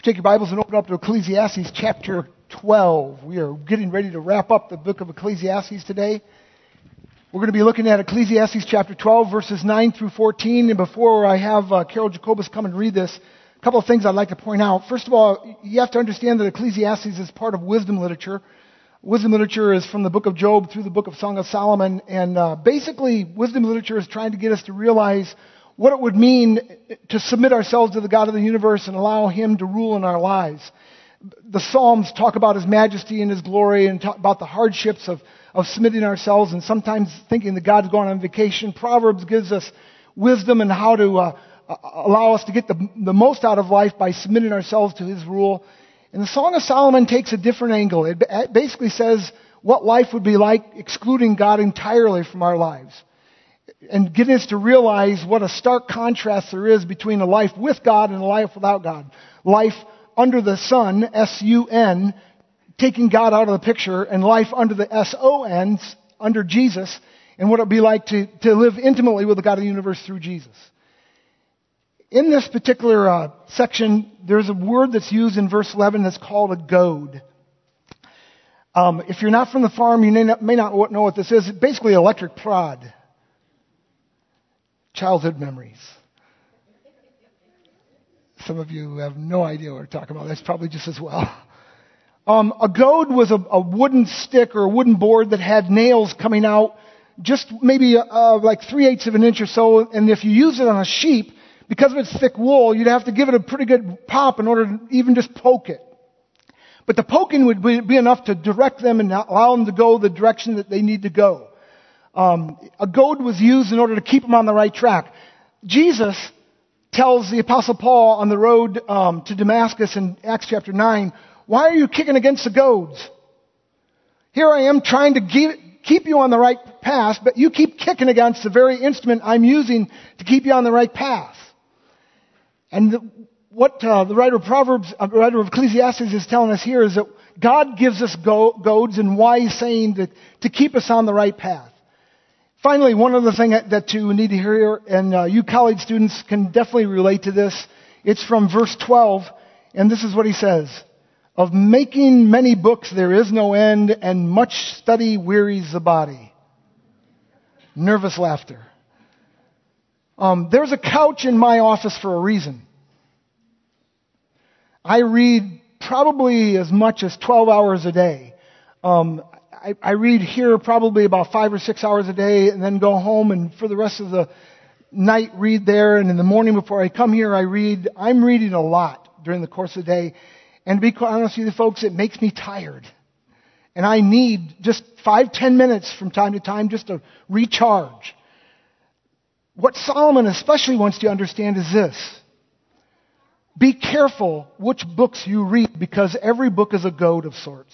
Take your Bibles and open up to Ecclesiastes chapter 12. We are getting ready to wrap up the book of Ecclesiastes today. We're going to be looking at Ecclesiastes chapter 12, verses 9 through 14. And before I have Carol Jacobus come and read this, a couple of things I'd like to point out. First of all, you have to understand that Ecclesiastes is part of wisdom literature. Wisdom literature is from the book of Job through the book of Song of Solomon. And basically, wisdom literature is trying to get us to realize what it would mean to submit ourselves to the God of the universe and allow Him to rule in our lives. The Psalms talk about His majesty and His glory and talk about the hardships of submitting ourselves and sometimes thinking that God's going on vacation. Proverbs gives us wisdom and how to allow us to get the most out of life by submitting ourselves to His rule. And the Song of Solomon takes a different angle. It basically says what life would be like excluding God entirely from our lives. And getting us to realize what a stark contrast there is between a life with God and a life without God. Life under the sun, S-U-N, taking God out of the picture, and life under the S-O-N, under Jesus, and what it would be like to live intimately with the God of the universe through Jesus. In this particular section, there's a word that's used in verse 11 that's called a goad. If you're not from the farm, you may not know what this is. It's basically an electric prod. Childhood memories. Some of you have no idea what we're talking about. That's probably just as well. A goad was a wooden stick or a wooden board that had nails coming out just maybe like 3/8 of an inch or so. And if you use it on a sheep, because of its thick wool, you'd have to give it a pretty good pop in order to even just poke it. But the poking would be enough to direct them and allow them to go the direction that they need to go. A goad was used in order to keep them on the right track. Jesus tells the Apostle Paul on the road to Damascus in Acts chapter 9, "Why are you kicking against the goads? Here I am trying to keep you on the right path, but you keep kicking against the very instrument I'm using to keep you on the right path." And what the writer of Proverbs, writer of Ecclesiastes is telling us here is that God gives us goads, and why He's saying to keep us on the right path. Finally, one other thing that you need to hear, and you college students can definitely relate to this. It's from verse 12, and this is what he says. "Of making many books there is no end, and much study wearies the body." Nervous laughter. There's a couch in my office for a reason. I read probably as much as 12 hours a day. I read here probably about 5 or 6 hours a day and then go home and for the rest of the night read there. And in the morning before I come here, I'm reading a lot during the course of the day. And to be quite honest with you folks, it makes me tired. And I need just 5-10 minutes from time to time just to recharge. What Solomon especially wants you to understand is this. Be careful which books you read, because every book is a goad of sorts.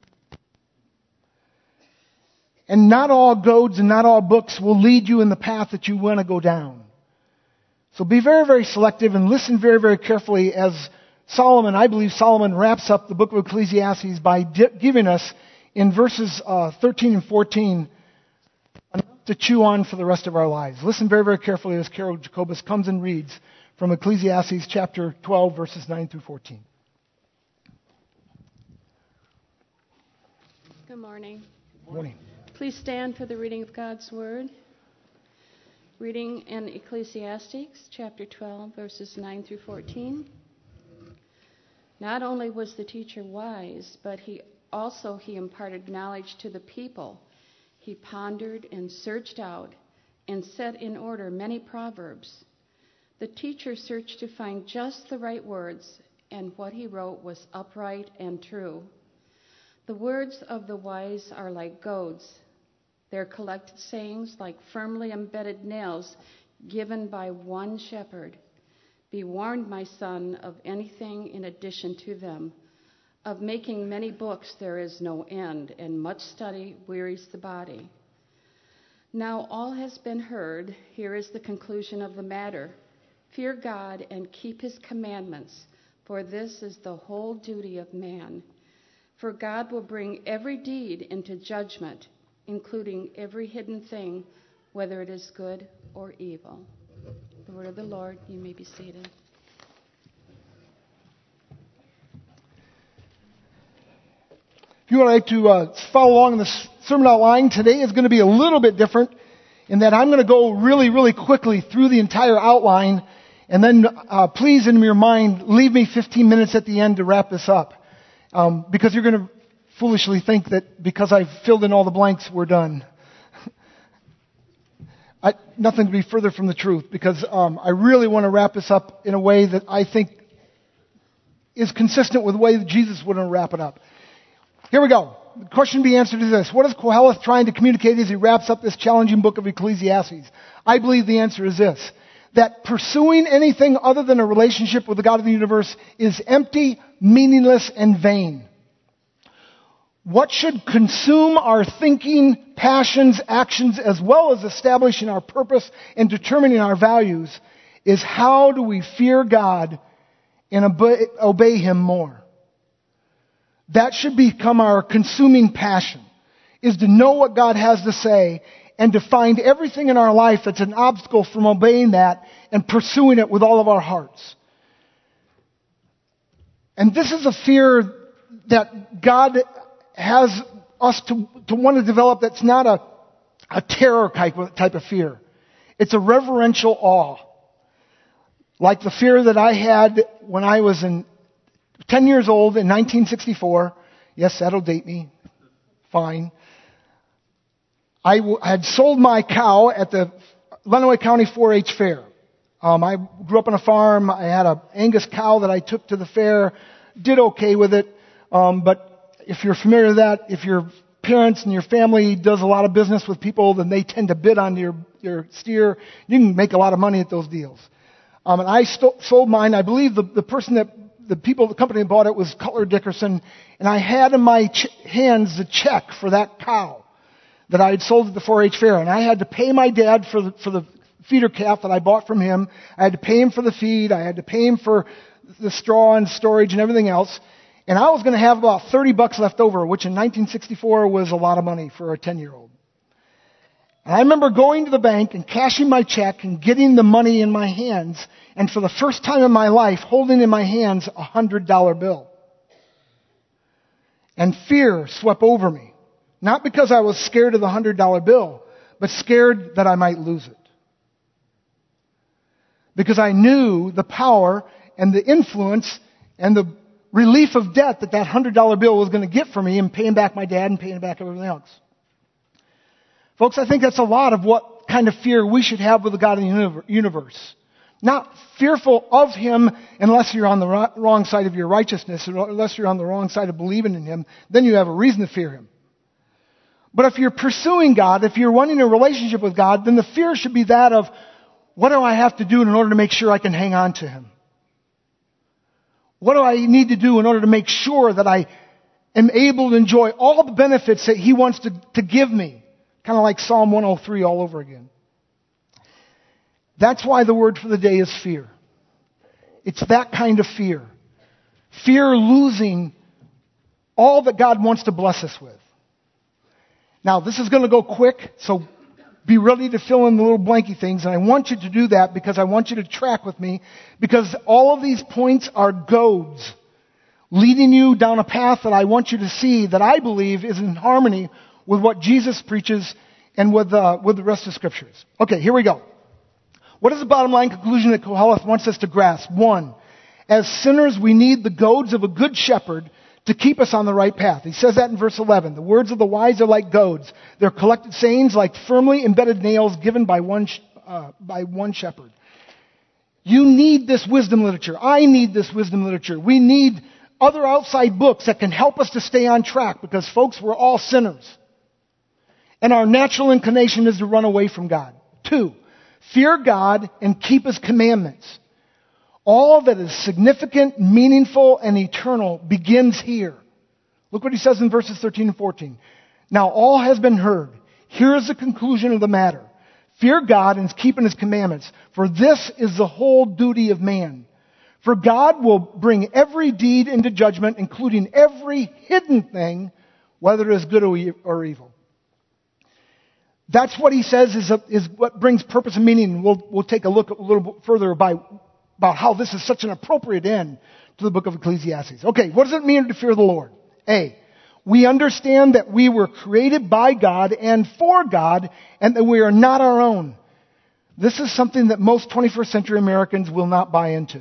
And not all goads and not all books will lead you in the path that you want to go down. So be very, very selective and listen very, very carefully as I believe Solomon wraps up the book of Ecclesiastes by giving us in verses 13 and 14 enough to chew on for the rest of our lives. Listen very, very carefully as Carol Jacobus comes and reads from Ecclesiastes chapter 12, verses 9 through 14. Good morning. Good morning. Please stand for the reading of God's Word. Reading in Ecclesiastes chapter 12, verses 9 through 14. "Not only was the teacher wise, but he imparted knowledge to the people. He pondered and searched out and set in order many proverbs. The teacher searched to find just the right words, and what he wrote was upright and true. The words of the wise are like goads, their collected sayings like firmly embedded nails given by one shepherd. Be warned, my son, of anything in addition to them. Of making many books there is no end, and much study wearies the body. Now all has been heard. Here is the conclusion of the matter. Fear God and keep His commandments, for this is the whole duty of man. For God will bring every deed into judgment, including every hidden thing, whether it is good or evil." The word of the Lord. You may be seated. If you would like to follow along in the sermon outline, today is going to be a little bit different in that I'm going to go really, really quickly through the entire outline, and then please, in your mind, leave me 15 minutes at the end to wrap this up, because you're going to foolishly think that because I've filled in all the blanks, we're done. Nothing to be further from the truth, because I really want to wrap this up in a way that I think is consistent with the way that Jesus would wrap it up. Here we go. The question to be answered is this: what is Koheleth trying to communicate as he wraps up this challenging book of Ecclesiastes? I believe the answer is this: that pursuing anything other than a relationship with the God of the universe is empty, meaningless, and vain. What should consume our thinking, passions, actions, as well as establishing our purpose and determining our values is how do we fear God and obey Him more. That should become our consuming passion, is to know what God has to say and to find everything in our life that's an obstacle from obeying that and pursuing it with all of our hearts. And this is a fear that God has us to want to develop that's not a terror type of fear. It's a reverential awe. Like the fear that I had when I was 10 years old in 1964. Yes, that'll date me. Fine. I had sold my cow at the Lenawee County 4-H fair. I grew up on a farm. I had an Angus cow that I took to the fair. Did okay with it. But if you're familiar with that, if your parents and your family does a lot of business with people, then they tend to bid on your steer. You can make a lot of money at those deals. And I sold mine. I believe the company that bought it was Cutler Dickerson, and I had in my hands the check for that cow that I had sold at the 4-H fair, and I had to pay my dad for the feeder calf that I bought from him. I had to pay him for the feed. I had to pay him for the straw and storage and everything else. And I was going to have about $30 left over, which in 1964 was a lot of money for a 10-year-old. And I remember going to the bank and cashing my check and getting the money in my hands, and for the first time in my life, holding in my hands a $100 bill. And fear swept over me. Not because I was scared of the $100 bill, but scared that I might lose it. Because I knew the power and the influence and the relief of debt that $100 bill was going to get for me in paying back my dad and paying back everything else. Folks, I think that's a lot of what kind of fear we should have with the God of the universe. Not fearful of Him unless you're on the wrong side of your righteousness, or unless you're on the wrong side of believing in Him, then you have a reason to fear Him. But if you're pursuing God, if you're wanting a relationship with God, then the fear should be that of, what do I have to do in order to make sure I can hang on to Him? What do I need to do in order to make sure that I am able to enjoy all the benefits that He wants to give me? Kind of like Psalm 103 all over again. That's why the word for the day is fear. It's that kind of fear. Fear losing all that God wants to bless us with. Now, this is going to go quick, so be ready to fill in the little blanky things, and I want you to do that because I want you to track with me, because all of these points are goads leading you down a path that I want you to see that I believe is in harmony with what Jesus preaches and with the rest of the Scriptures. Okay, here we go. What is the bottom line conclusion that Koheleth wants us to grasp? 1, as sinners, we need the goads of a good shepherd to keep us on the right path. He says that in verse 11. The words of the wise are like goads. They're collected sayings like firmly embedded nails given by one shepherd. You need this wisdom literature. I need this wisdom literature. We need other outside books that can help us to stay on track, because, folks, we're all sinners. And our natural inclination is to run away from God. 2, fear God and keep His commandments. All that is significant, meaningful, and eternal begins here. Look what he says in verses 13 and 14. Now all has been heard. Here is the conclusion of the matter. Fear God and keep His commandments, for this is the whole duty of man. For God will bring every deed into judgment, including every hidden thing, whether it is good or evil. That's what he says is what brings purpose and meaning. We'll take a look a little bit further about how this is such an appropriate end to the book of Ecclesiastes. Okay, what does it mean to fear the Lord? A, We understand that we were created by God and for God, and that we are not our own. This is something that most 21st century Americans will not buy into.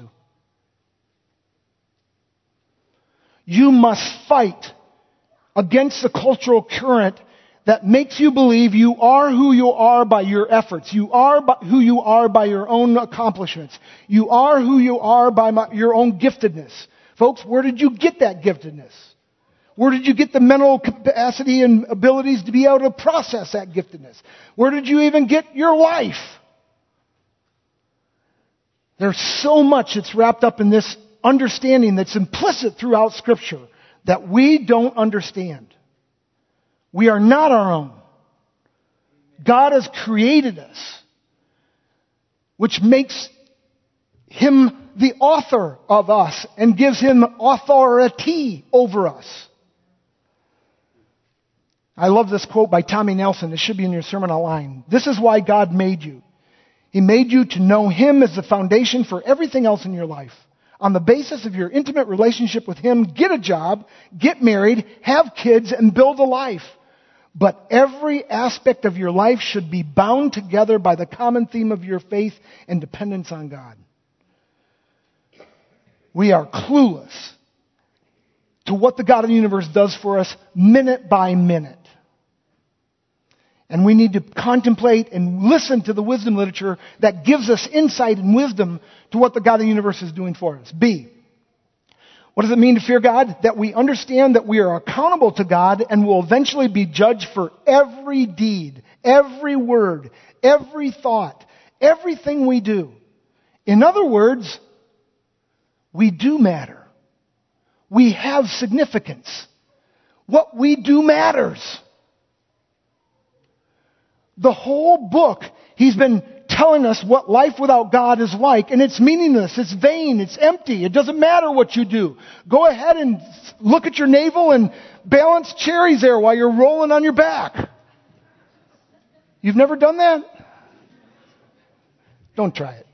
You must fight against the cultural current that makes you believe you are who you are by your efforts. You are who you are by your own accomplishments. You are who you are by your own giftedness. Folks, where did you get that giftedness? Where did you get the mental capacity and abilities to be able to process that giftedness? Where did you even get your life? There's so much that's wrapped up in this understanding that's implicit throughout Scripture that we don't understand. We are not our own. God has created us, which makes Him the author of us and gives Him authority over us. I love this quote by Tommy Nelson. It should be in your sermon outline. This is why God made you. He made you to know Him as the foundation for everything else in your life. On the basis of your intimate relationship with Him, get a job, get married, have kids, and build a life. But every aspect of your life should be bound together by the common theme of your faith and dependence on God. We are clueless to what the God of the universe does for us minute by minute. And we need to contemplate and listen to the wisdom literature that gives us insight and wisdom to what the God of the universe is doing for us. B, what does it mean to fear God? That we understand that we are accountable to God and will eventually be judged for every deed, every word, every thought, everything we do. In other words, we do matter. We have significance. What we do matters. The whole book, he's been telling us what life without God is like, and it's meaningless, it's vain, it's empty. It doesn't matter what you do. Go ahead and look at your navel and balance cherries there while you're rolling on your back. You've never done that? Don't try it.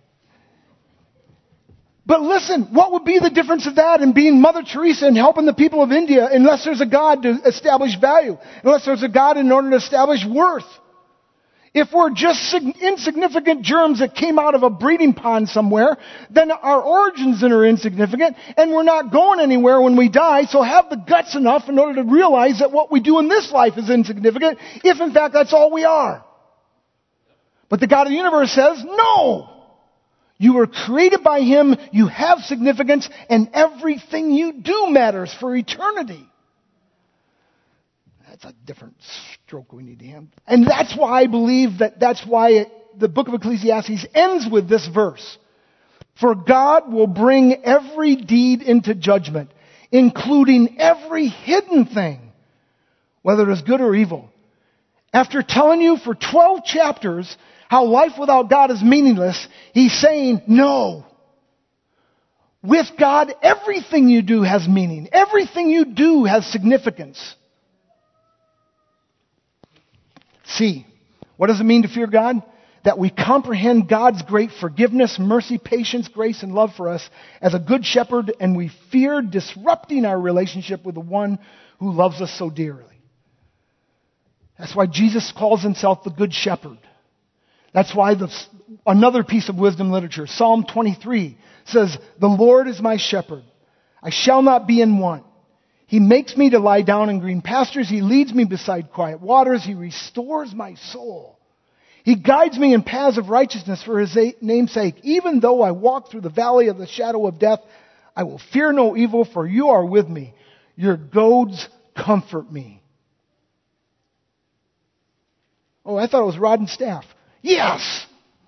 But listen, what would be the difference of that and being Mother Teresa and helping the people of India unless there's a God to establish value, unless there's a God in order to establish worth? If we're just insignificant germs that came out of a breeding pond somewhere, then our origins are insignificant and we're not going anywhere when we die, so have the guts enough in order to realize that what we do in this life is insignificant, if in fact that's all we are. But the God of the universe says, no! You were created by Him, you have significance, and everything you do matters for eternity. That's a different stroke we need to handle. And that's why I believe that's why the book of Ecclesiastes ends with this verse. For God will bring every deed into judgment, including every hidden thing, whether it is good or evil. After telling you for 12 chapters how life without God is meaningless, he's saying, no. With God, everything you do has meaning. Everything you do has significance. C, what does it mean to fear God? That we comprehend God's great forgiveness, mercy, patience, grace, and love for us as a good shepherd, and we fear disrupting our relationship with the one who loves us so dearly. That's why Jesus calls himself the good shepherd. That's why another piece of wisdom literature, Psalm 23, says, the Lord is my shepherd. I shall not be in want. He makes me to lie down in green pastures. He leads me beside quiet waters. He restores my soul. He guides me in paths of righteousness for His name's sake. Even though I walk through the valley of the shadow of death, I will fear no evil, for you are with me. Your goads comfort me. Oh, I thought it was rod and staff. Yes!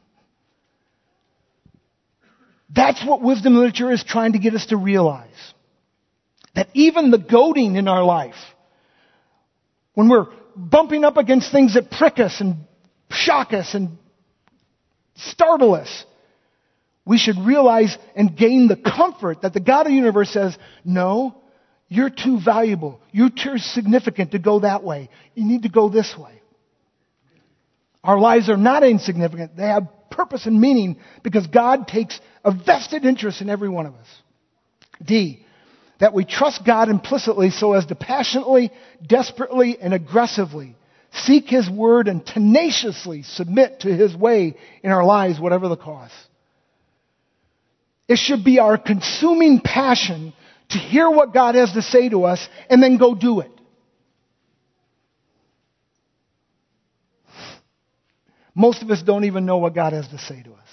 That's what wisdom literature is trying to get us to realize. That even the goading in our life, when we're bumping up against things that prick us and shock us and startle us, we should realize and gain the comfort that the God of the universe says, no, you're too valuable. You're too significant to go that way. You need to go this way. Our lives are not insignificant. They have purpose and meaning because God takes a vested interest in every one of us. D, that we trust God implicitly so as to passionately, desperately, and aggressively seek His Word and tenaciously submit to His way in our lives, whatever the cost. It should be our consuming passion to hear what God has to say to us and then go do it. Most of us don't even know what God has to say to us.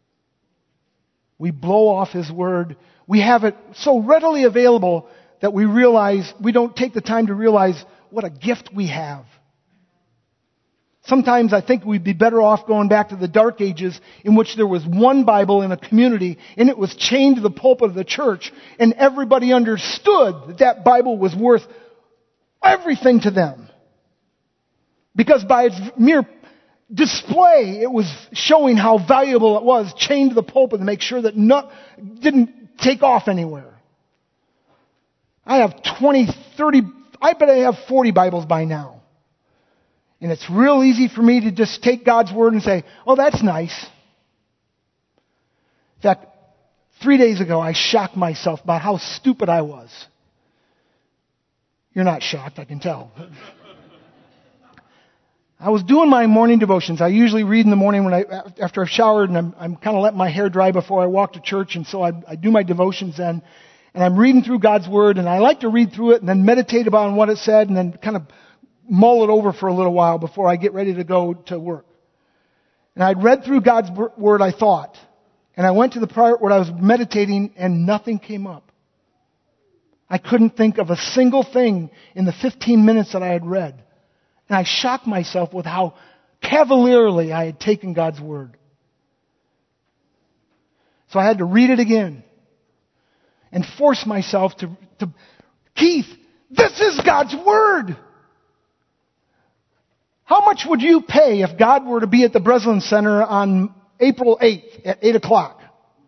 We blow off His Word. We have it so readily available that we don't take the time to realize what a gift we have. Sometimes I think we'd be better off going back to the Dark Ages in which there was one Bible in a community and it was chained to the pulpit of the church and everybody understood that that Bible was worth everything to them. Because by its mere display, it was showing how valuable it was, chained to the pulpit to make sure that didn't take off anywhere. I have 20, 30, I bet I have 40 Bibles by now. And it's real easy for me to just take God's Word and say, oh, that's nice. In fact, 3 days ago, I shocked myself about how stupid I was. You're not shocked, I can tell. I was doing my morning devotions. I usually read in the morning after I've showered, and I'm kind of letting my hair dry before I walk to church, and so I do my devotions then. And I'm reading through God's Word, and I like to read through it and then meditate about what it said and then kind of mull it over for a little while before I get ready to go to work. And I'd read through God's Word, I thought, and I went to the part where I was meditating and nothing came up. I couldn't think of a single thing in the 15 minutes that I had read. And I shocked myself with how cavalierly I had taken God's Word. So I had to read it again and force myself to Keith, this is God's Word! How much would you pay if God were to be at the Breslin Center on April 8th at 8 o'clock?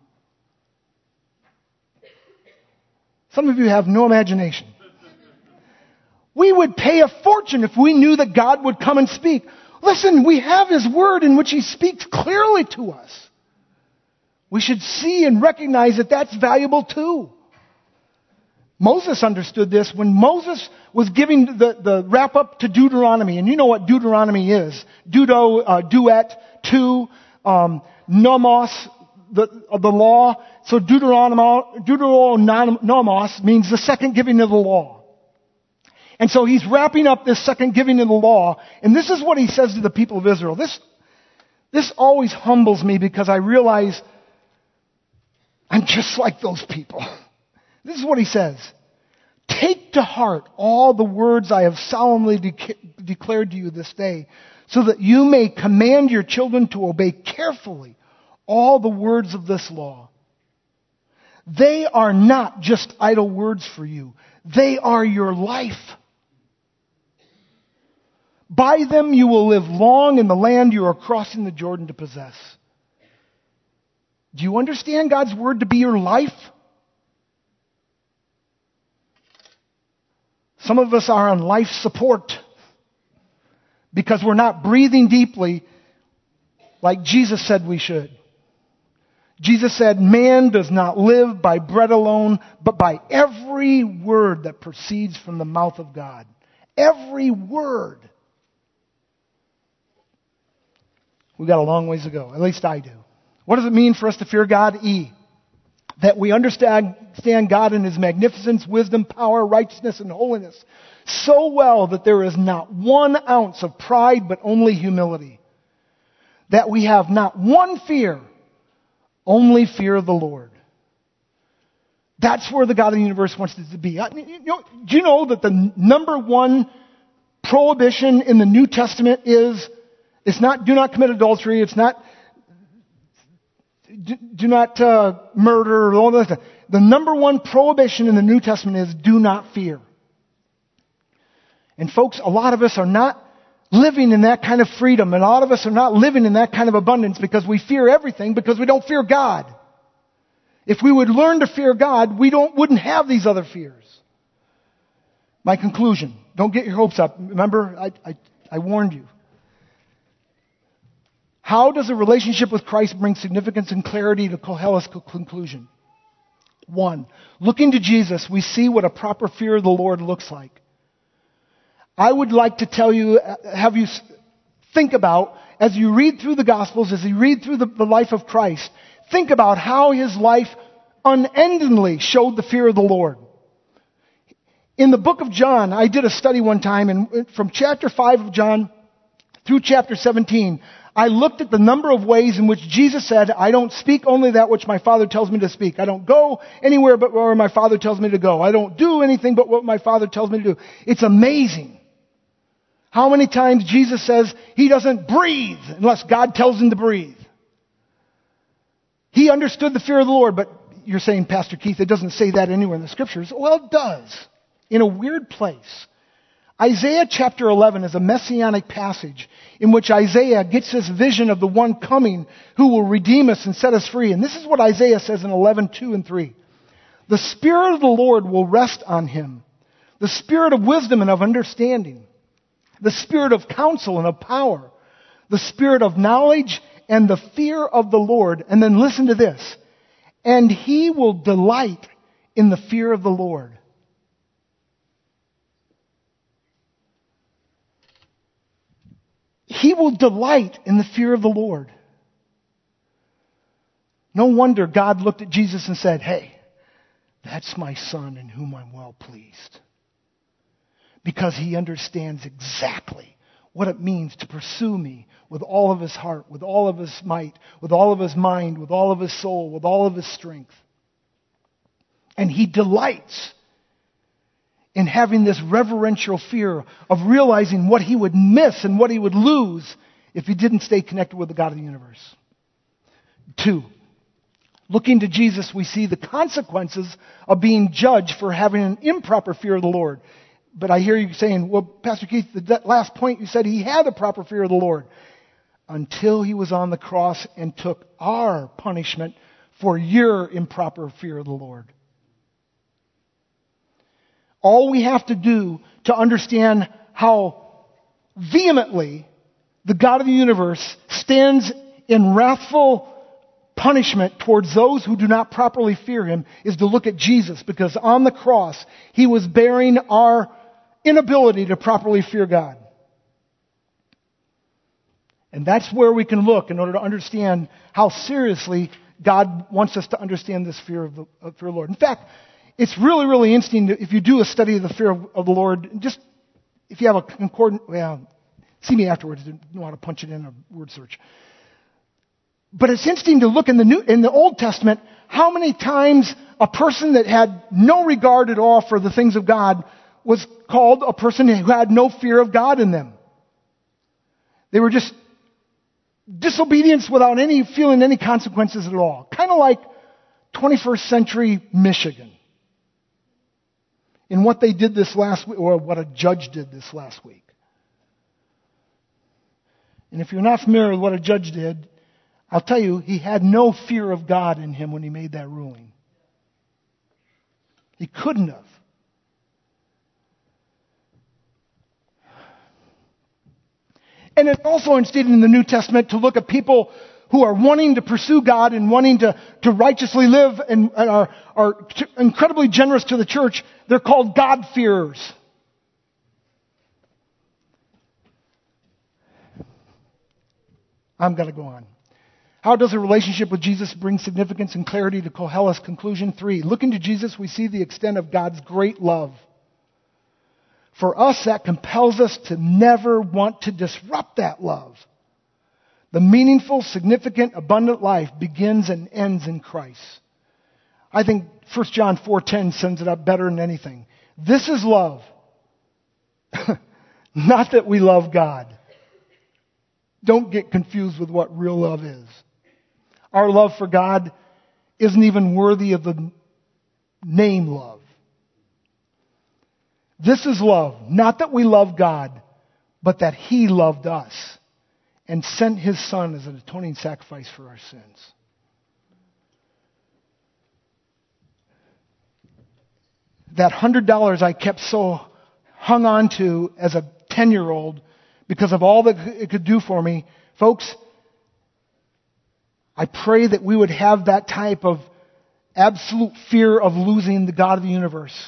Some of you have no imagination. We would pay a fortune if we knew that God would come and speak. Listen, we have His Word in which He speaks clearly to us. We should see and recognize that that's valuable too. Moses understood this when Moses was giving the wrap up to Deuteronomy. And you know what Deuteronomy is. Duet, two, nomos, the law. So Deuteronomos means the second giving of the law. And so he's wrapping up this second giving of the law. And this is what he says to the people of Israel. This always humbles me because I realize I'm just like those people. This is what he says. Take to heart all the words I have solemnly declared to you this day, so that you may command your children to obey carefully all the words of this law. They are not just idle words for you. They are your life. By them you will live long in the land you are crossing the Jordan to possess. Do you understand God's Word to be your life? Some of us are on life support because we're not breathing deeply like Jesus said we should. Jesus said, man does not live by bread alone, but by every word that proceeds from the mouth of God. Every word. We've got a long ways to go. At least I do. What does it mean for us to fear God? That we understand God in His magnificence, wisdom, power, righteousness, and holiness so well that there is not 1 ounce of pride but only humility. That we have not one fear, only fear of the Lord. That's where the God of the universe wants us to be. Do you know that the number one prohibition in the New Testament it's not do not commit adultery, it's not do not murder, all that stuff. The number one prohibition in the New Testament is do not fear. And folks, a lot of us are not living in that kind of freedom, and a lot of us are not living in that kind of abundance because we fear everything because we don't fear God. If we would learn to fear God, we wouldn't have these other fears. My conclusion. Don't get your hopes up. Remember, I warned you. How does a relationship with Christ bring significance and clarity to Koheleth's conclusion? One, looking to Jesus, we see what a proper fear of the Lord looks like. I would like to tell you, have you think about, as you read through the Gospels, as you read through the life of Christ, think about how his life unendingly showed the fear of the Lord. In the book of John, I did a study one time, and from chapter 5 of John through chapter 17, I looked at the number of ways in which Jesus said, I don't speak only that which my Father tells me to speak. I don't go anywhere but where my Father tells me to go. I don't do anything but what my Father tells me to do. It's amazing how many times Jesus says he doesn't breathe unless God tells him to breathe. He understood the fear of the Lord, but you're saying, Pastor Keith, it doesn't say that anywhere in the Scriptures. Well, it does, in a weird place. Isaiah chapter 11 is a messianic passage in which Isaiah gets this vision of the one coming who will redeem us and set us free. And this is what Isaiah says in 11:2 and 3. The Spirit of the Lord will rest on him, the Spirit of wisdom and of understanding, the Spirit of counsel and of power, the Spirit of knowledge and the fear of the Lord. And then listen to this. And he will delight in the fear of the Lord. He will delight in the fear of the Lord. No wonder God looked at Jesus and said, hey, that's my son in whom I'm well pleased. Because he understands exactly what it means to pursue me with all of his heart, with all of his might, with all of his mind, with all of his soul, with all of his strength. And he delights in having this reverential fear of realizing what he would miss and what he would lose if he didn't stay connected with the God of the universe. 2, looking to Jesus, we see the consequences of being judged for having an improper fear of the Lord. But I hear you saying, well, Pastor Keith, that last point you said he had a proper fear of the Lord. Until he was on the cross and took our punishment for your improper fear of the Lord. All we have to do to understand how vehemently the God of the universe stands in wrathful punishment towards those who do not properly fear him is to look at Jesus, because on the cross he was bearing our inability to properly fear God. And that's where we can look in order to understand how seriously God wants us to understand this fear of the Lord. In fact, it's really, really interesting if you do a study of the fear of the Lord. Just if you have a concordant, well, see me afterwards. I know how to punch it in a word search. But it's interesting to look in the Old Testament how many times a person that had no regard at all for the things of God was called a person who had no fear of God in them. They were just disobedience without feeling any consequences at all. Kind of like 21st century Michigan. In what they did this last week, or what a judge did this last week. And if you're not familiar with what a judge did, I'll tell you, he had no fear of God in him when he made that ruling. He couldn't have. And it's also instituted in the New Testament to look at people who are wanting to pursue God and wanting to righteously live and are incredibly generous to the church. They're called God-fearers. I'm going to go on. How does a relationship with Jesus bring significance and clarity to Koheleth's conclusion? 3, looking to Jesus, we see the extent of God's great love. For us, that compels us to never want to disrupt that love. The meaningful, significant, abundant life begins and ends in Christ. I think 1 John 4:10 sums it up better than anything. This is love. Not that we love God. Don't get confused with what real love is. Our love for God isn't even worthy of the name love. This is love. Not that we love God, but that He loved us and sent His Son as an atoning sacrifice for our sins. That $100 I kept so hung on to as a 10-year-old because of all that it could do for me. Folks, I pray that we would have that type of absolute fear of losing the God of the universe.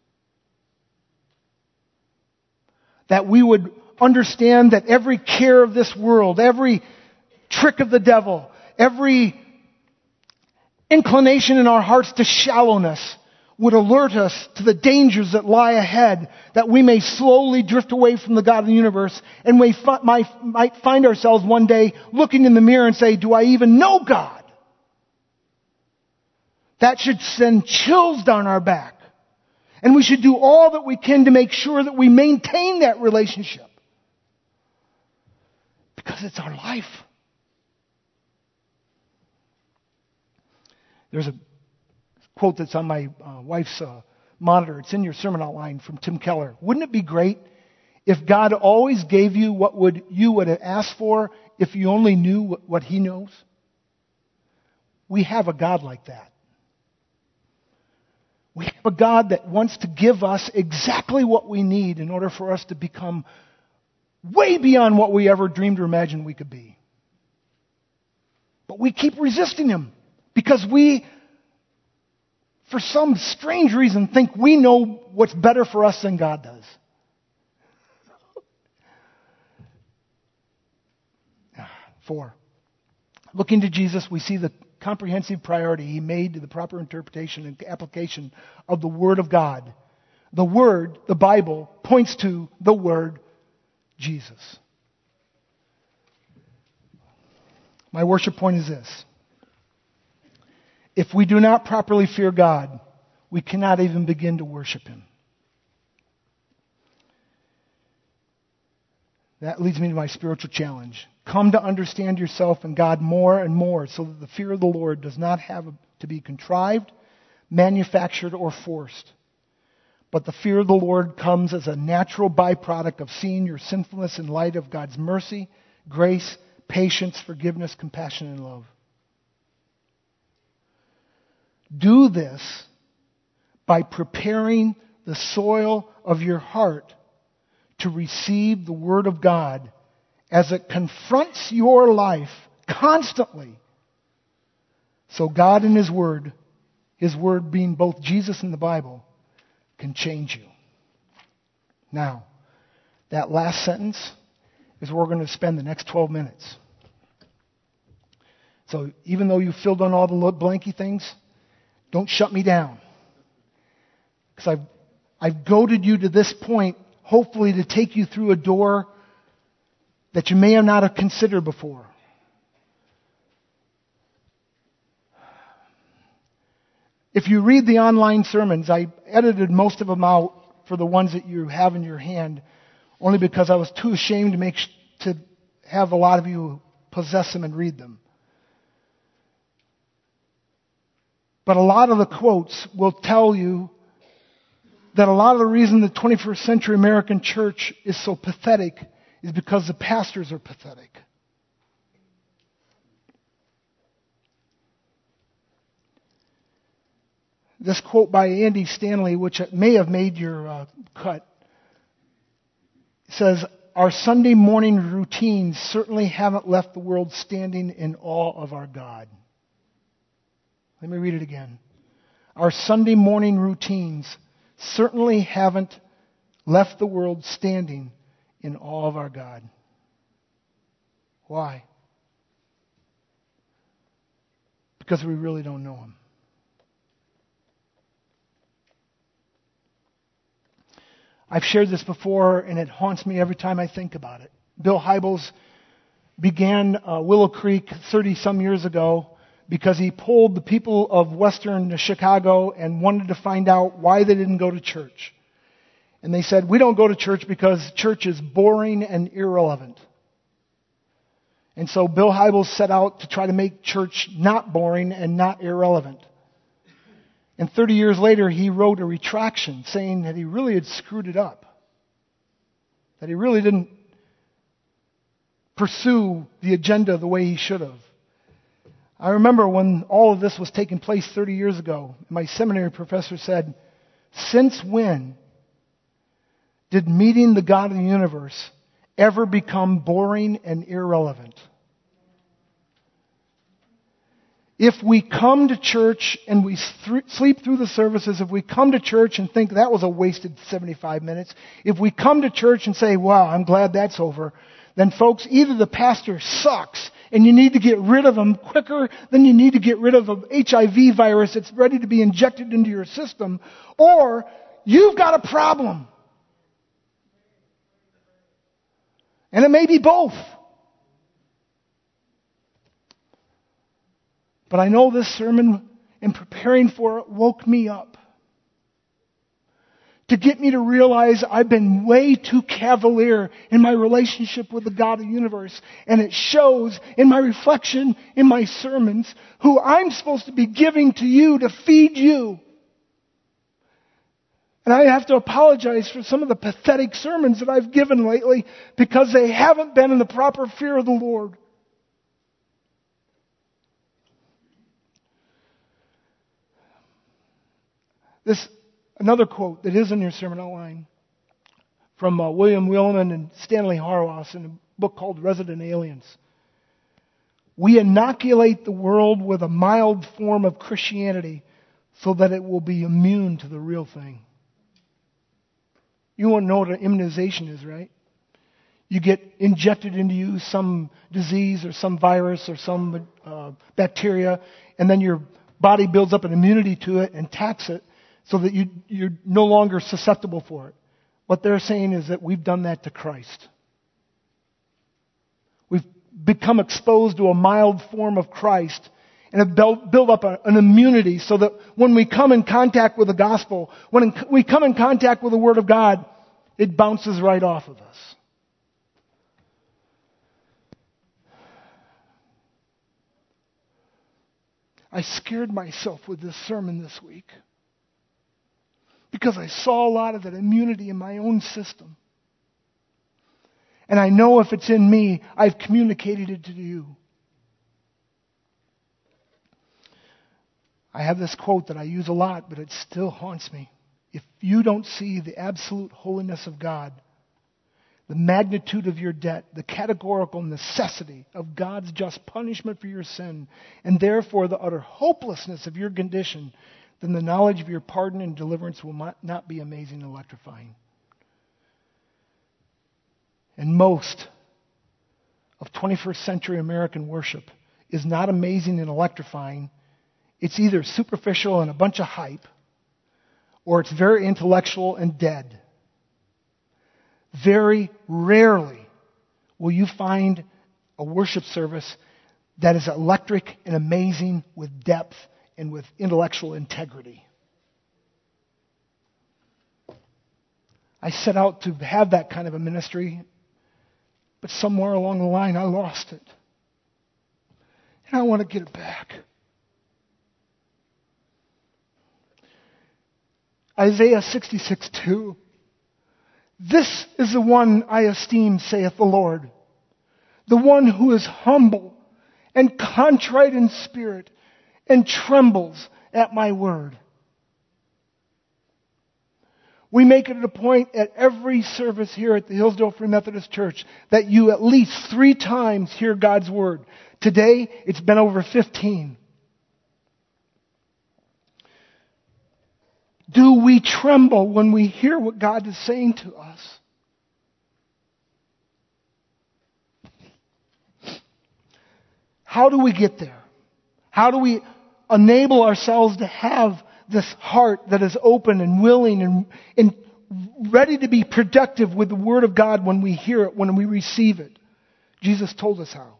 That we would understand that every care of this world, every trick of the devil, every inclination in our hearts to shallowness would alert us to the dangers that lie ahead, that we may slowly drift away from the God of the universe, and we might find ourselves one day looking in the mirror and say, do I even know God? That should send chills down our back. And we should do all that we can to make sure that we maintain that relationship. Because it's our life. There's a quote that's on my wife's monitor. It's in your sermon outline from Tim Keller. Wouldn't it be great if God always gave you what you would have asked for if you only knew what He knows? We have a God like that. We have a God that wants to give us exactly what we need in order for us to become way beyond what we ever dreamed or imagined we could be. But we keep resisting Him because we, for some strange reason, think we know what's better for us than God does. Four. Looking to Jesus, we see the comprehensive priority He made to the proper interpretation and application of the Word of God. The Word, the Bible, points to the Word, Jesus. My worship point is this. If we do not properly fear God, we cannot even begin to worship Him. That leads me to my spiritual challenge. Come to understand yourself and God more and more so that the fear of the Lord does not have to be contrived, manufactured, or forced. But the fear of the Lord comes as a natural byproduct of seeing your sinfulness in light of God's mercy, grace, patience, forgiveness, compassion, and love. Do this by preparing the soil of your heart to receive the Word of God as it confronts your life constantly. So God and His Word being both Jesus and the Bible, can change you. Now, that last sentence is where we're going to spend the next 12 minutes. So even though you filled in all the blanky things, don't shut me down. Because I've goaded you to this point, hopefully to take you through a door that you may not have considered before. If you read the online sermons, I edited most of them out for the ones that you have in your hand, only because I was too ashamed to have a lot of you possess them and read them. But a lot of the quotes will tell you that a lot of the reason the 21st century American church is so pathetic is because the pastors are pathetic. This quote by Andy Stanley, which may have made your cut, says, "Our Sunday morning routines certainly haven't left the world standing in awe of our God." Let me read it again. Our Sunday morning routines certainly haven't left the world standing in awe of our God. Why? Because we really don't know Him. I've shared this before, and it haunts me every time I think about it. Bill Hybels began Willow Creek 30-some years ago because he polled the people of western Chicago and wanted to find out why they didn't go to church. And they said, we don't go to church because church is boring and irrelevant. And so Bill Hybels set out to try to make church not boring and not irrelevant. And 30 years later, he wrote a retraction saying that he really had screwed it up. That he really didn't pursue the agenda the way he should have. I remember when all of this was taking place 30 years ago, my seminary professor said, "Since when did meeting the God of the universe ever become boring and irrelevant?" If we come to church and we sleep through the services, if we come to church and think that was a wasted 75 minutes, if we come to church and say, wow, I'm glad that's over, then folks, either the pastor sucks and you need to get rid of him quicker than you need to get rid of an HIV virus that's ready to be injected into your system, or you've got a problem. And it may be both. But I know this sermon, in preparing for it, woke me up to get me to realize I've been way too cavalier in my relationship with the God of the universe. And it shows in my reflection, in my sermons, who I'm supposed to be giving to you to feed you. And I have to apologize for some of the pathetic sermons that I've given lately because they haven't been in the proper fear of the Lord. Another quote that is in your sermon outline from William Willimon and Stanley Hauerwas in a book called Resident Aliens. We inoculate the world with a mild form of Christianity so that it will be immune to the real thing. You want to know what an immunization is, right? You get injected into you some disease or some virus or some bacteria, and then your body builds up an immunity to it and attacks it, so that you're no longer susceptible for it. What they're saying is that we've done that to Christ. We've become exposed to a mild form of Christ and have built up an immunity so that when we come in contact with the gospel, when we come in contact with the Word of God, it bounces right off of us. I scared myself with this sermon this week, because I saw a lot of that immunity in my own system. And I know if it's in me, I've communicated it to you. I have this quote that I use a lot, but it still haunts me. If you don't see the absolute holiness of God, the magnitude of your debt, the categorical necessity of God's just punishment for your sin, and therefore the utter hopelessness of your condition, then the knowledge of your pardon and deliverance will not be amazing and electrifying. And most of 21st century American worship is not amazing and electrifying. It's either superficial and a bunch of hype, or it's very intellectual and dead. Very rarely will you find a worship service that is electric and amazing with depth and with intellectual integrity. I set out to have that kind of a ministry, but somewhere along the line I lost it. And I want to get it back. Isaiah 66:2. This is the one I esteem, saith the Lord, the one who is humble and contrite in spirit, and trembles at my word. We make it a point at every service here at the Hillsdale Free Methodist Church that you at least 3 times hear God's word. Today, it's been over 15. Do we tremble when we hear what God is saying to us? How do we get there? How do we enable ourselves to have this heart that is open and willing and ready to be productive with the Word of God when we hear it, when we receive it? Jesus told us how.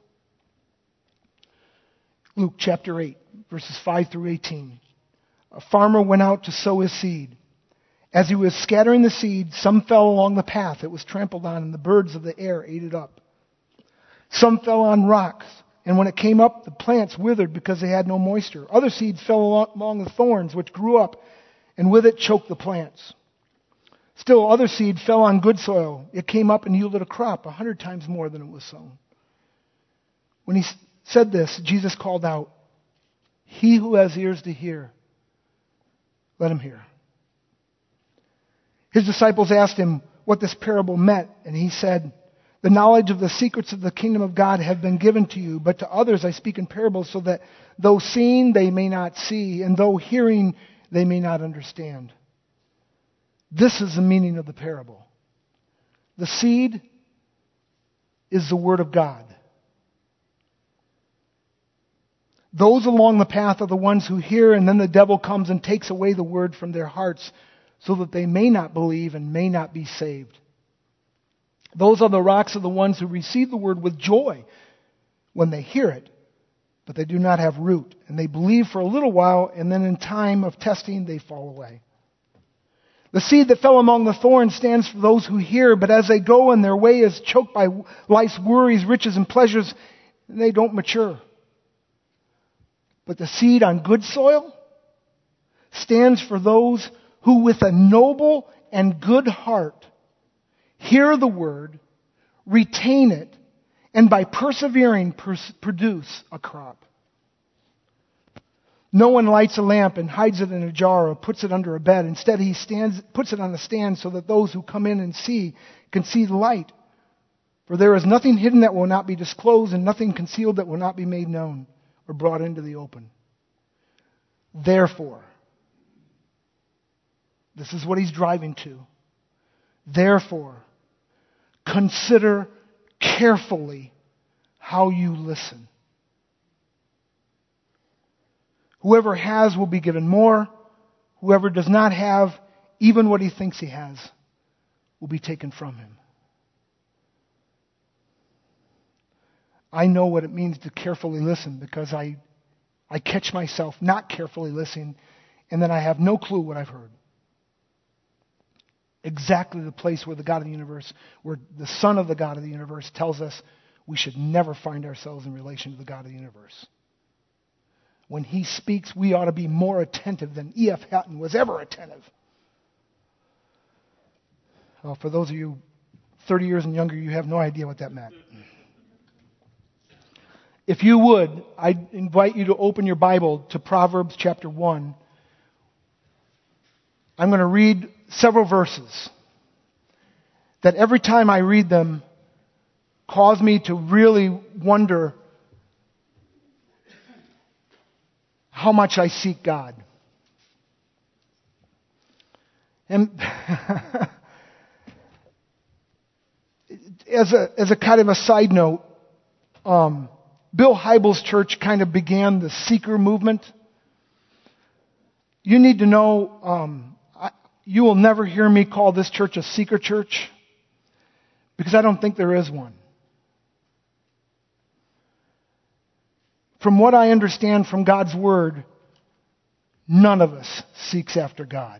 Luke chapter 8, verses 5 through 18. A farmer went out to sow his seed. As he was scattering the seed, some fell along the path. It was trampled on, and the birds of the air ate it up. Some fell on rocks, and when it came up, the plants withered because they had no moisture. Other seeds fell among the thorns, which grew up, and with it choked the plants. Still, other seed fell on good soil. It came up and yielded a crop 100 times more than it was sown. When he said this, Jesus called out, "He who has ears to hear, let him hear." His disciples asked him what this parable meant, and he said, The knowledge of the secrets of the kingdom of God have been given to you, but to others I speak in parables, so that though seeing they may not see, and though hearing they may not understand. This is the meaning of the parable. The seed is the word of God. Those along the path are the ones who hear, and then the devil comes and takes away the word from their hearts, so that they may not believe and may not be saved. Those on the rocks are the ones who receive the word with joy when they hear it, but they do not have root. And they believe for a little while, and then in time of testing, they fall away. The seed that fell among the thorns stands for those who hear, but as they go and their way is choked by life's worries, riches, and pleasures, they don't mature. But the seed on good soil stands for those who with a noble and good heart hear the word, retain it, and by persevering produce a crop. No one lights a lamp and hides it in a jar or puts it under a bed. Instead, he puts it on a stand so that those who come in and see can see the light. For there is nothing hidden that will not be disclosed, and nothing concealed that will not be made known or brought into the open. Therefore, this is what he's driving to. Therefore, consider carefully how you listen. Whoever has will be given more. Whoever does not have, even what he thinks he has, will be taken from him. I know what it means to carefully listen, because I catch myself not carefully listening, and then I have no clue what I've heard. Exactly the place where the God of the universe, where the Son of the God of the universe tells us we should never find ourselves in relation to the God of the universe. When he speaks, we ought to be more attentive than E.F. Hatton was ever attentive. Well, for those of you 30 years and younger, you have no idea what that meant. If you would, I'd invite you to open your Bible to Proverbs chapter 1. I'm going to read several verses that every time I read them cause me to really wonder how much I seek God. And as a kind of a side note, Bill Hybels' church kind of began the seeker movement. You need to know, you will never hear me call this church a seeker church, because I don't think there is one. From what I understand from God's Word, none of us seeks after God.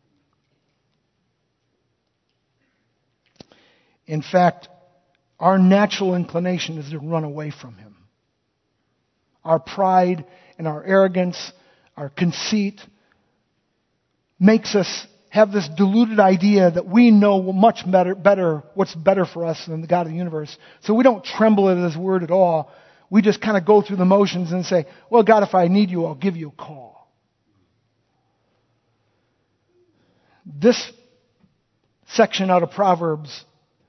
In fact, our natural inclination is to run away from Him. Our pride and our arrogance, our conceit, makes us have this deluded idea that we know much better what's better for us than the God of the universe. So we don't tremble at His word at all. We just kind of go through the motions and say, well, God, if I need you, I'll give you a call. This section out of Proverbs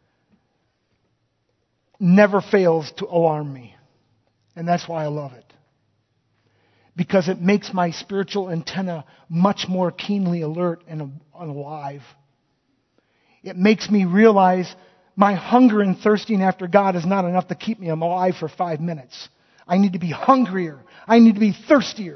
never fails to alarm me. And that's why I love it. Because it makes my spiritual antenna much more keenly alert and alive. It makes me realize my hunger and thirsting after God is not enough to keep me alive for 5 minutes. I need to be hungrier. I need to be thirstier.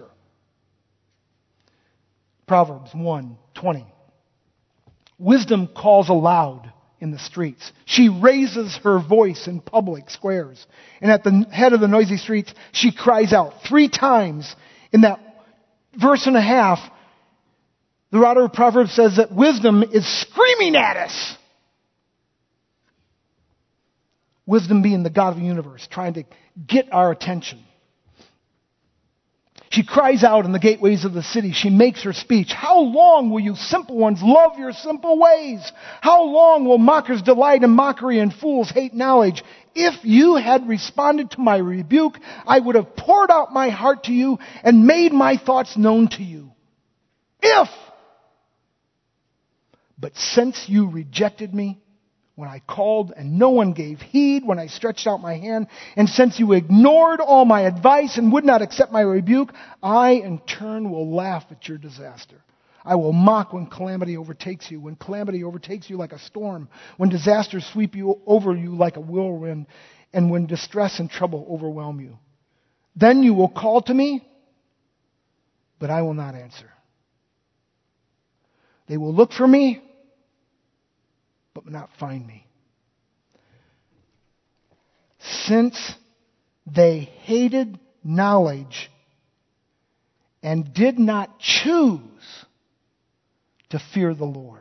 Proverbs 1:20. Wisdom calls aloud in the streets. She raises her voice in public squares. And at the head of the noisy streets, she cries out 3 times. In that verse and a half, the writer of Proverbs says that wisdom is screaming at us. Wisdom being the God of the universe, trying to get our attention. She cries out in the gateways of the city. She makes her speech. How long will you simple ones love your simple ways? How long will mockers delight in mockery and fools hate knowledge? If you had responded to my rebuke, I would have poured out my heart to you and made my thoughts known to you. But since you rejected me, when I called and no one gave heed, when I stretched out my hand, and since you ignored all my advice and would not accept my rebuke, I in turn will laugh at your disaster. I will mock when calamity overtakes you, when calamity overtakes you like a storm, when disasters sweep you over you like a whirlwind, and when distress and trouble overwhelm you. Then you will call to me, but I will not answer. They will look for me, but not find me. Since they hated knowledge and did not choose to fear the Lord.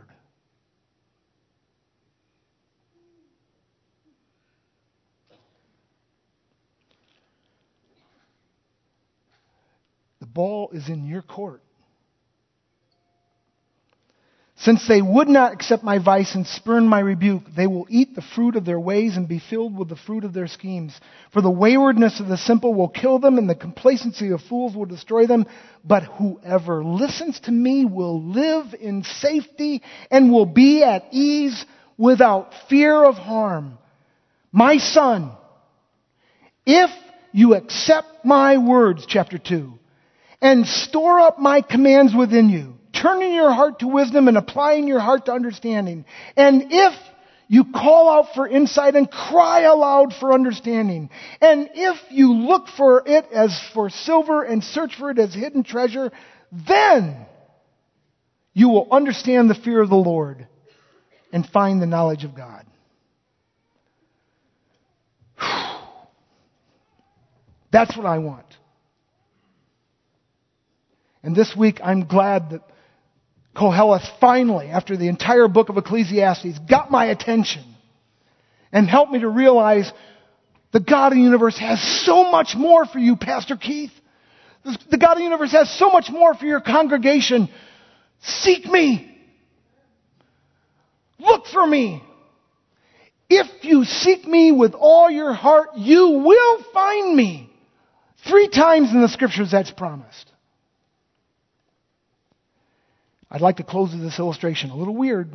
The ball is in your court. Since they would not accept my advice and spurn my rebuke, they will eat the fruit of their ways and be filled with the fruit of their schemes. For the waywardness of the simple will kill them, and the complacency of fools will destroy them. But whoever listens to me will live in safety and will be at ease without fear of harm. My son, if you accept my words, chapter 2, and store up my commands within you, turning your heart to wisdom and applying your heart to understanding. And if you call out for insight and cry aloud for understanding, and if you look for it as for silver and search for it as hidden treasure, then you will understand the fear of the Lord and find the knowledge of God. That's what I want. And this week I'm glad that Koheleth finally, after the entire book of Ecclesiastes, got my attention and helped me to realize the God of the universe has so much more for you, Pastor Keith. The God of the universe has so much more for your congregation. Seek me. Look for me. If you seek me with all your heart, you will find me. 3 times in the scriptures that's promised. I'd like to close with this illustration. A little weird,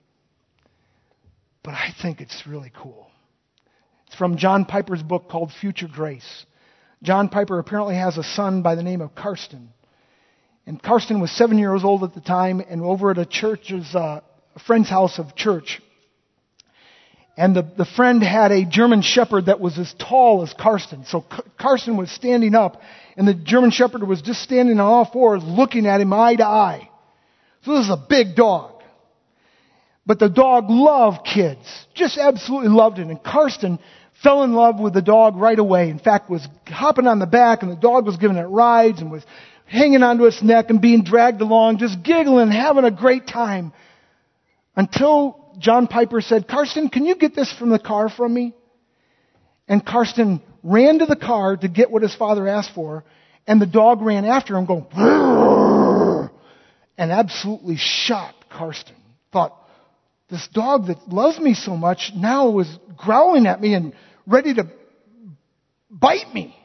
but I think it's really cool. It's from John Piper's book called Future Grace. John Piper apparently has a son by the name of Karsten. And Karsten was 7 years old at the time and over at a friend's house of church. And the friend had a German shepherd that was as tall as Karsten. So Karsten was standing up and the German shepherd was just standing on all fours looking at him eye to eye. So this is a big dog. But the dog loved kids. Just absolutely loved it. And Karsten fell in love with the dog right away. In fact, was hopping on the back and the dog was giving it rides and was hanging onto its neck and being dragged along, just giggling, having a great time. Until John Piper said, Karsten, can you get this from the car from me? And Karsten ran to the car to get what his father asked for. And the dog ran after him going, "Brrr," and absolutely shocked Karsten. Thought, this dog that loves me so much now was growling at me and ready to bite me.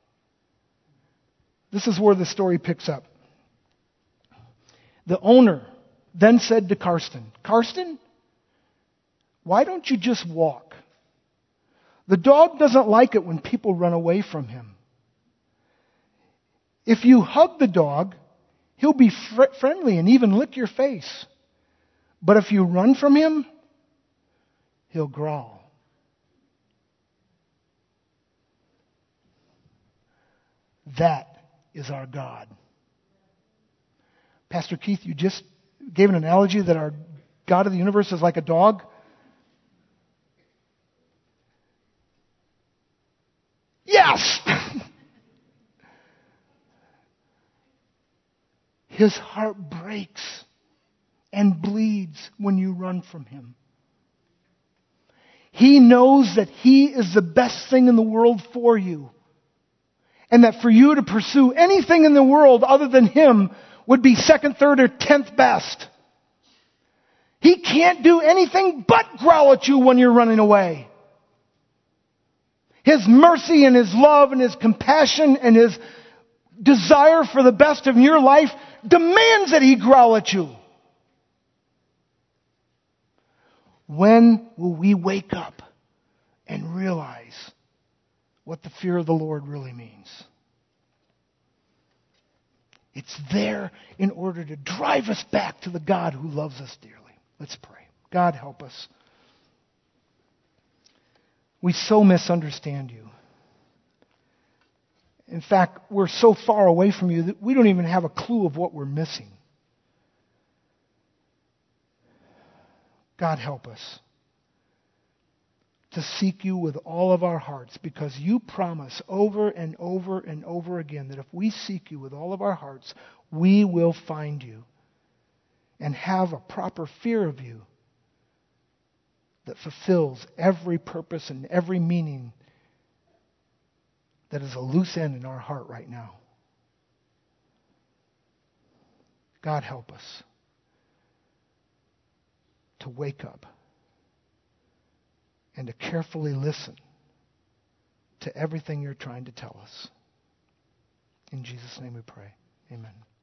This is where the story picks up. The owner then said to Karsten, Karsten, why don't you just walk? The dog doesn't like it when people run away from him. If you hug the dog, he'll be friendly and even lick your face. But if you run from him, he'll growl. That is our God. Pastor Keith, you just gave an analogy that our God of the universe is like a dog. Yes! His heart breaks and bleeds when you run from him. He knows that he is the best thing in the world for you. And that for you to pursue anything in the world other than him would be second, third, or 10th best. He can't do anything but growl at you when you're running away. His mercy and his love and his compassion and his desire for the best of your life demands that he growl at you. When will we wake up and realize what the fear of the Lord really means? It's there in order to drive us back to the God who loves us dearly. Let's pray. God, help us. We so misunderstand you. In fact, we're so far away from you that we don't even have a clue of what we're missing. God, help us to seek you with all of our hearts, because you promise over and over and over again that if we seek you with all of our hearts, we will find you and have a proper fear of you that fulfills every purpose and every meaning that is a loose end in our heart right now. God, help us to wake up and to carefully listen to everything you're trying to tell us. In Jesus' name we pray. Amen.